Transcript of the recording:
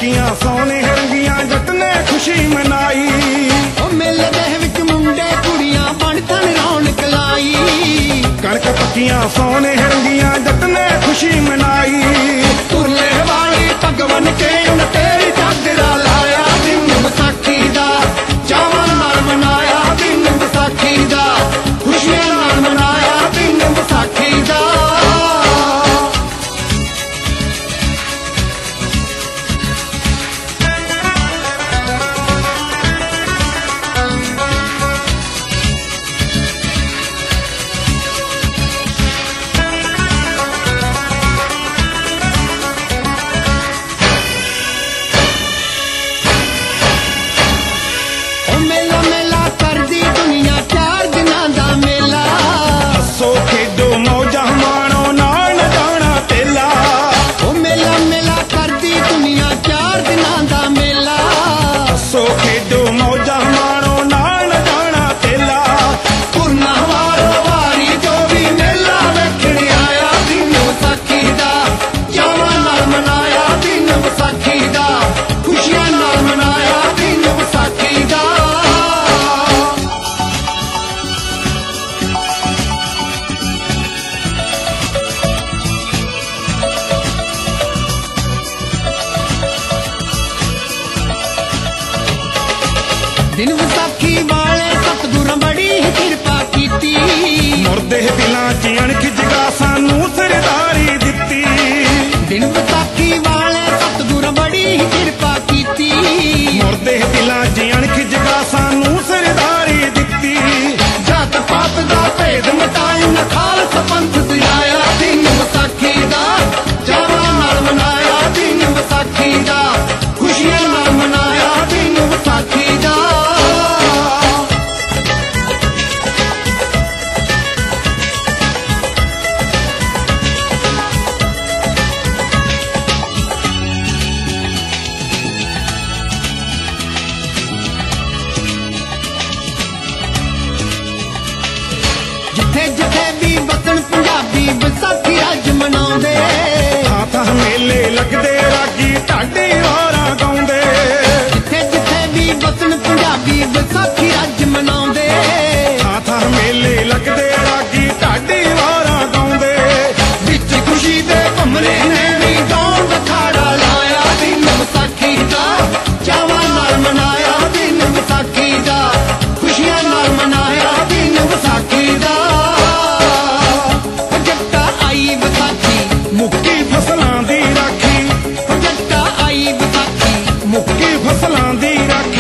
पक्कियां सोने रंगियां जट ने खुशी मनाई। ओ मेले दे विच मुंडे कुड़ियां बण थन रौनक लाई। कणक पक्कियां सोने रंगियां जट ने खुशी मनाई। तुरले वाली पग बन के उन तेरी चादरा लाया दिन विसाखी दा चावां नाल मनाया दिन विसाखी दा खुशियां नाल मनाया दिन विसाखी दा। दिन विसाखी वाले सतगुरां बड़ी किरपा कीती। मुरदे दिलां च अणख जगा सानू सरदारी दित्ती। दिन विसाखी वाले सतगुरां बड़ी किरपा कीती। मुरदे दिलां च अणख जगा सानू सरदारी दित्ती। जात पात दा भेद मिटाई न खालस पंथ दिलाया दिन विसाखी दा चावां नाल मनाया दिन विसाखी दा खुशियां नाल मनाया दिन विसाखी दा। जिथे जिथे भी वतन पंजाबी विसाखी अज मनाउंदे। थां थां मेले लगदे रागी ढाडी वारां गाउंदे। जिथे जिथे भी वतन पंजाबी विसाखी अज मनाउंदे। थां थां मेले लगदे रागी ढाडी वारां गाउंदे। विच खुशी दे भमरे ने भी गाउण दा खाड़ा लाया दिन विसाखी दा चावां नाल मनाया दिन विसाखी दा खुशियां नाल मनाया दिन विसाखी दा। जट्टा आई विसाखी मुक्की फसलां दी राखी। जट्टा आई विसाखी मुक्की फसलां दी राखी।